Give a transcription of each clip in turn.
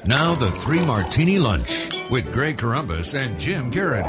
Now the Three Martini Lunch with Greg Corombos and Jim Garrity.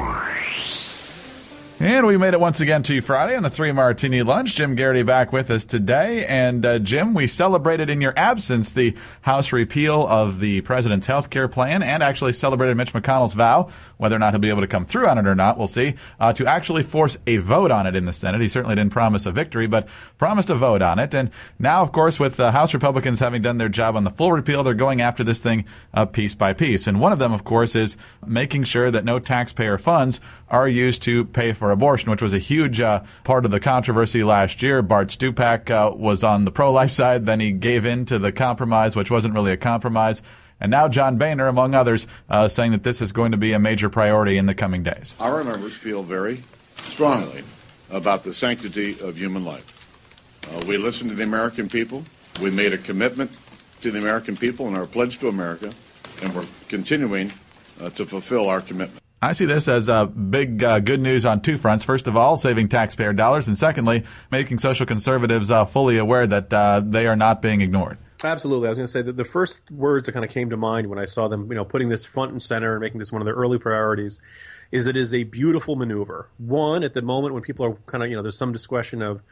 And we made it once again to Friday on the Three Martini Lunch. Jim Garrity back with us today. And Jim, we celebrated in your absence the House repeal of the president's health care plan and actually celebrated Mitch McConnell's vow, whether or not he'll be able to come through on it or not, we'll see, to actually force a vote on it in the Senate. He certainly didn't promise a victory, but promised a vote on it. And now, of course, with House Republicans having done their job on the full repeal, they're going after this thing piece by piece. And one of them, of course, is making sure that no taxpayer funds are used to pay for abortion, which was a huge part of the controversy last year. Bart Stupak was on the pro-life side. Then he gave in to the compromise, which wasn't really a compromise. And now John Boehner, among others, saying that this is going to be a major priority in the coming days. Our members feel very strongly about the sanctity of human life. We listened to the American people. We made a commitment to the American people in our pledge to America, and we're continuing to fulfill our commitment. I see this as big good news on two fronts. First of all, saving taxpayer dollars, and secondly, making social conservatives fully aware that they are not being ignored. Absolutely. I was going to say that the first words that kind of came to mind when I saw them, putting this front and center and making this one of their early priorities is it is a beautiful maneuver. One, at the moment when people are kind of, there's some discussion of,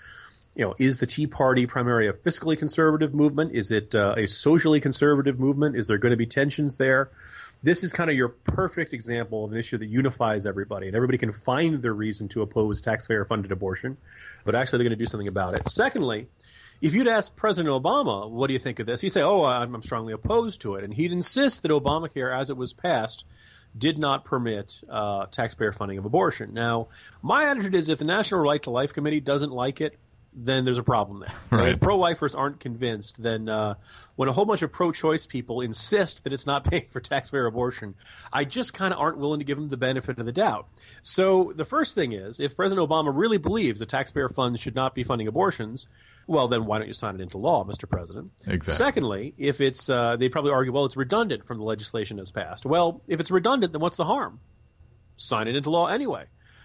is the Tea Party primarily a fiscally conservative movement? Is it a socially conservative movement? Is there going to be tensions there? This is kind of your perfect example of an issue that unifies everybody, and everybody can find their reason to oppose taxpayer-funded abortion, but actually they're going to do something about it. Secondly, if you'd ask President Obama, what do you think of this? He'd say, I'm strongly opposed to it. And he'd insist that Obamacare, as it was passed, did not permit taxpayer funding of abortion. Now, my attitude is if the National Right to Life Committee doesn't like it, then there's a problem there. Right. If pro-lifers aren't convinced, then when a whole bunch of pro-choice people insist that it's not paying for taxpayer abortion, I just kind of aren't willing to give them the benefit of the doubt. So the first thing is, if President Obama really believes that taxpayer funds should not be funding abortions, well, then why don't you sign it into law, Mr. President? Exactly. Secondly, if it's they probably argue, well, it's redundant from the legislation that's passed. Well, if it's redundant, then what's the harm? Sign it into law anyway.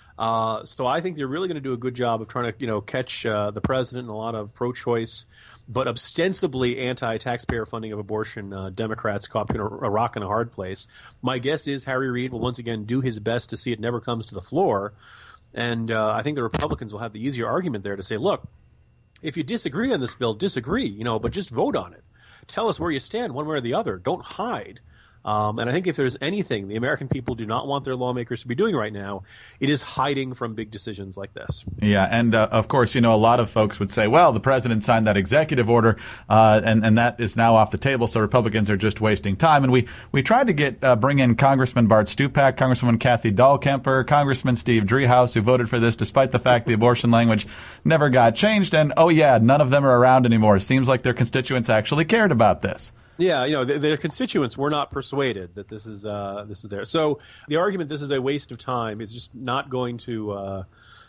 So I think they're really going to do a good job of trying to, catch the president and a lot of pro-choice, but ostensibly anti-taxpayer funding of abortion Democrats caught between a rock and a hard place. My guess is Harry Reid will once again do his best to see it never comes to the floor. And I think the Republicans will have the easier argument there to say, look, if you disagree on this bill, disagree, but just vote on it. Tell us where you stand one way or the other. Don't hide. And I think if there's anything the American people do not want their lawmakers to be doing right now, it is hiding from big decisions like this. Yeah, and of course, a lot of folks would say, well, the president signed that executive order, and that is now off the table, so Republicans are just wasting time. And we tried to bring in Congressman Bart Stupak, Congresswoman Kathy Dahlkemper, Congressman Steve Driehaus, who voted for this despite the fact the abortion language never got changed. And, none of them are around anymore. It seems like their constituents actually cared about this. Yeah, their constituents were not persuaded that this is there. So the argument this is a waste of time is just not going to.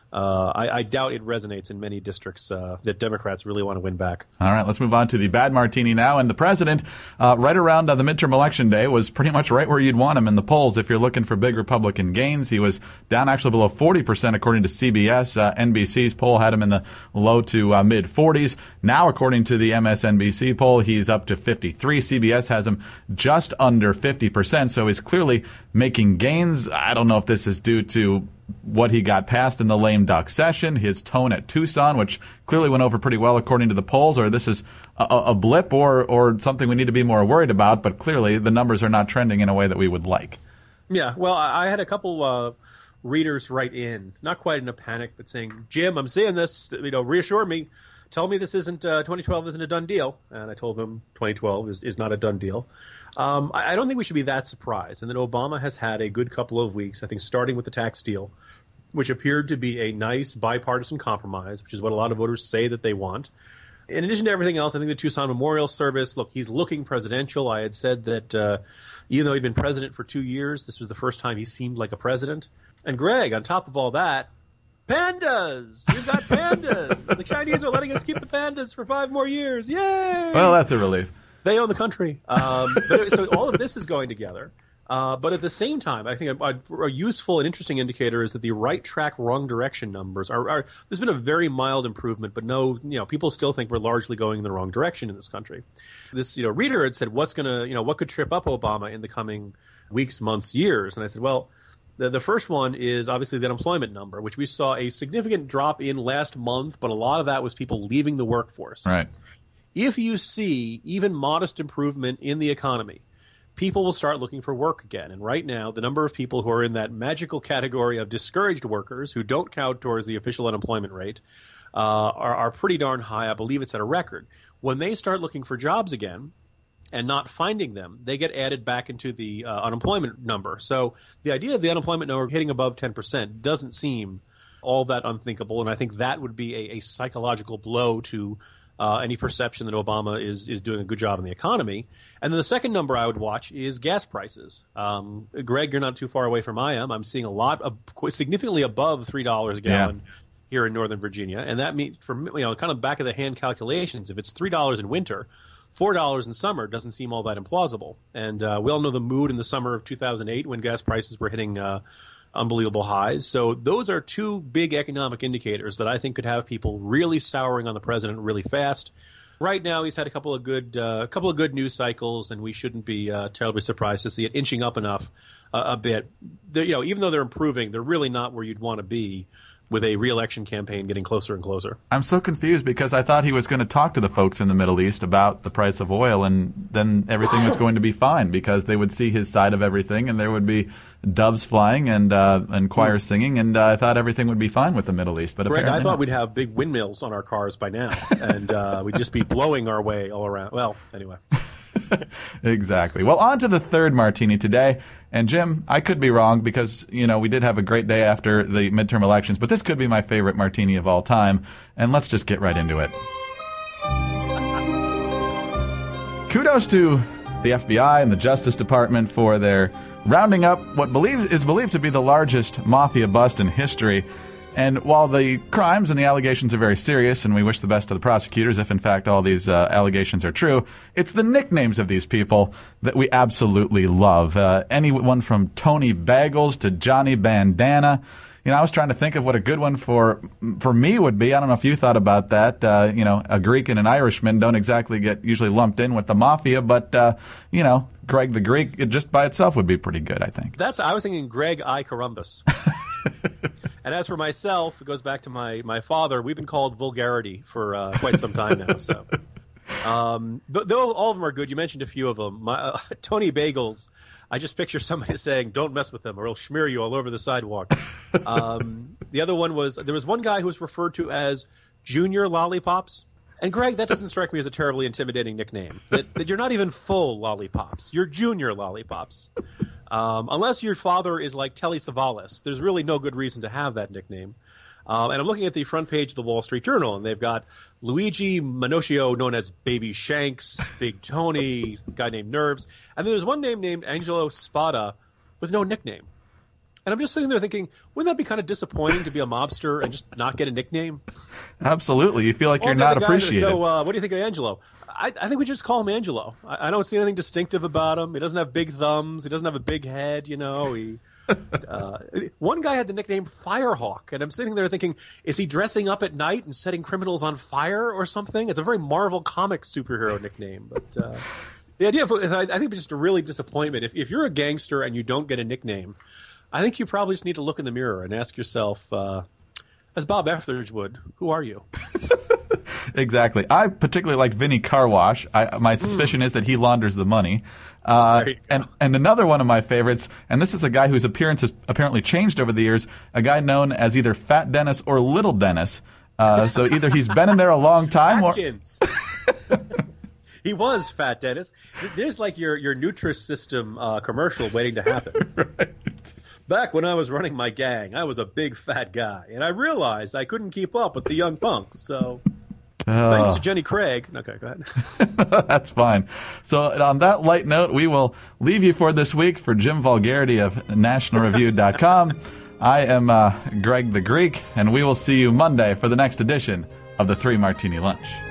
I doubt it resonates in many districts that Democrats really want to win back. All right, let's move on to the bad martini now. And the president, right around the midterm election day, was pretty much right where you'd want him in the polls if you're looking for big Republican gains. He was down actually below 40%, according to CBS. NBC's poll had him in the low to mid 40s. Now, according to the MSNBC poll, he's up to 53. CBS has him just under 50%, so he's clearly making gains. I don't know if this is due to what he got passed in the lame duck session, his tone at Tucson, which clearly went over pretty well according to the polls, or this is a blip or something we need to be more worried about, but clearly the numbers are not trending in a way that we would like. Yeah, well, I had a couple readers write in, not quite in a panic, but saying, Jim, I'm seeing this, reassure me, tell me this isn't 2012 isn't a done deal. And I told them 2012 is not a done deal. I don't think we should be that surprised. And that Obama has had a good couple of weeks, I think, starting with the tax deal, which appeared to be a nice bipartisan compromise, which is what a lot of voters say that they want. In addition to everything else, I think the Tucson Memorial Service, look, he's looking presidential. I had said that even though he'd been president for 2 years, this was the first time he seemed like a president. And Greg, on top of all that, pandas! We've got pandas! The Chinese are letting us keep the pandas for 5 more years. Yay! Well, that's a relief. They own the country. So all of this is going together. But at the same time, I think a useful and interesting indicator is that the right track, wrong direction numbers are there's been a very mild improvement, but people still think we're largely going in the wrong direction in this country. This, reader had said, what could trip up Obama in the coming weeks, months, years? And I said, well, the first one is obviously the unemployment number, which we saw a significant drop in last month, but a lot of that was people leaving the workforce. Right. If you see even modest improvement in the economy, people will start looking for work again. And right now, the number of people who are in that magical category of discouraged workers who don't count towards the official unemployment rate are pretty darn high. I believe it's at a record. When they start looking for jobs again and not finding them, they get added back into the unemployment number. So the idea of the unemployment number hitting above 10% doesn't seem all that unthinkable, and I think that would be a psychological blow to any perception that Obama is doing a good job in the economy. And then the second number I would watch is gas prices. Greg, you're not too far away from I am. I'm seeing a lot of significantly above $3 a gallon here in Northern Virginia, and that means for kind of back of the hand calculations, if it's $3 in winter, $4 in summer doesn't seem all that implausible. And we all know the mood in the summer of 2008 when gas prices were hitting unbelievable highs. So those are two big economic indicators that I think could have people really souring on the president really fast. Right now, he's had a couple of good news cycles, and we shouldn't be terribly surprised to see it inching up enough a bit. Even though they're improving, they're really not where you'd want to be with a re-election campaign getting closer and closer. I'm so confused because I thought he was going to talk to the folks in the Middle East about the price of oil, and then everything was going to be fine because they would see his side of everything, and there would be doves flying and choirs singing, and I thought everything would be fine with the Middle East. But Greg, apparently I thought not. We'd have big windmills on our cars by now, and we'd just be blowing our way all around. Well, anyway. Exactly. Well, on to the third martini today. And Jim, I could be wrong because, we did have a great day after the midterm elections, but this could be my favorite martini of all time. And let's just get right into it. Kudos to the FBI and the Justice Department for their rounding up what is believed to be the largest mafia bust in history. And while the crimes and the allegations are very serious, and we wish the best to the prosecutors if, in fact, all these allegations are true, it's the nicknames of these people that we absolutely love. Anyone from Tony Bagels to Johnny Bandana. I was trying to think of what a good one for me would be. I don't know if you thought about that. A Greek and an Irishman don't exactly get usually lumped in with the mafia, but, Greg the Greek, it just by itself would be pretty good, I think. I was thinking Greg I. Columbus. And as for myself, it goes back to my father. We've been called vulgarity for quite some time now. So, but all of them are good. You mentioned a few of them. Tony Bagels. I just picture somebody saying, "Don't mess with him, or he'll smear you all over the sidewalk." The other one was there was one guy who was referred to as Junior Lollipops. And Greg, that doesn't strike me as a terribly intimidating nickname. That you're not even full lollipops. You're Junior Lollipops. Unless your father is like Telly Savalas, there's really no good reason to have that nickname. And I'm looking at the front page of the Wall Street Journal, and they've got Luigi Minocchio, known as Baby Shanks, Big Tony, a guy named Nerves, and then there's one name named Angelo Spada with no nickname. And I'm just sitting there thinking, wouldn't that be kind of disappointing to be a mobster and just not get a nickname? Absolutely. You feel like you're not appreciated. So what do you think of Angelo? I think we just call him Angelo. I don't see anything distinctive about him. He doesn't have big thumbs. He doesn't have a big head, One guy had the nickname Firehawk, and I'm sitting there thinking, is he dressing up at night and setting criminals on fire or something? It's a very Marvel Comics superhero nickname. But the idea of I think it's just a really disappointment. If you're a gangster and you don't get a nickname, I think you probably just need to look in the mirror and ask yourself, as Bob Etheridge would, who are you? Exactly. I particularly like Vinny Carwash. My suspicion is that he launders the money. And another one of my favorites, and this is a guy whose appearance has apparently changed over the years, a guy known as either Fat Dennis or Little Dennis. So either he's been in there a long time Atkins. He was Fat Dennis. There's like your Nutrisystem commercial waiting to happen. Right. Back when I was running my gang, I was a big fat guy, and I realized I couldn't keep up with the young punks, so... Thanks to Jenny Craig. Okay, go ahead. That's fine. So on that light note, we will leave you for this week. For Jim Vulgarity of NationalReview.com, I am Greg the Greek, and we will see you Monday for the next edition of the Three Martini Lunch.